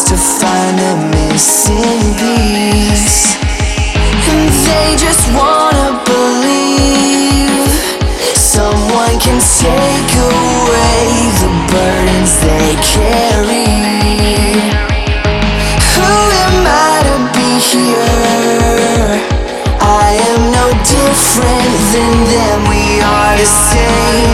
lost to find a missing piece, and they just wanna believe someone can take away the burdens they carry. Who am I to be here? I am no different than them, we are the same.